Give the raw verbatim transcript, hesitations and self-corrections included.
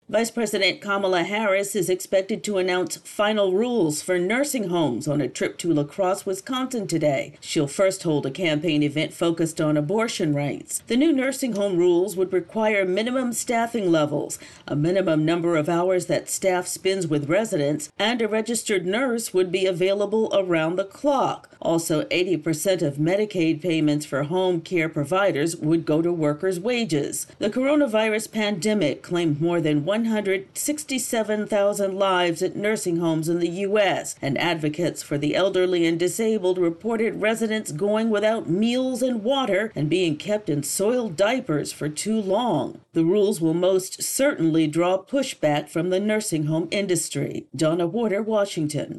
Vice President Kamala Harris is expected to announce final rules for nursing homes on a trip to La Crosse, Wisconsin today. She'll first hold a campaign event focused on abortion rights. The new nursing home rules would require minimum staffing levels, a minimum number of hours that staff spends with residents, and a registered nurse would be available around the clock. Also, eighty percent of Medicaid payments for home care providers would go to workers' wages. The coronavirus pandemic claimed more than one hundred sixty-seven thousand lives at nursing homes in the U S, and advocates for the elderly and disabled reported residents going without meals and water and being kept in soiled diapers for too long. The rules will most certainly draw pushback from the nursing home industry. Donna Warder, Washington.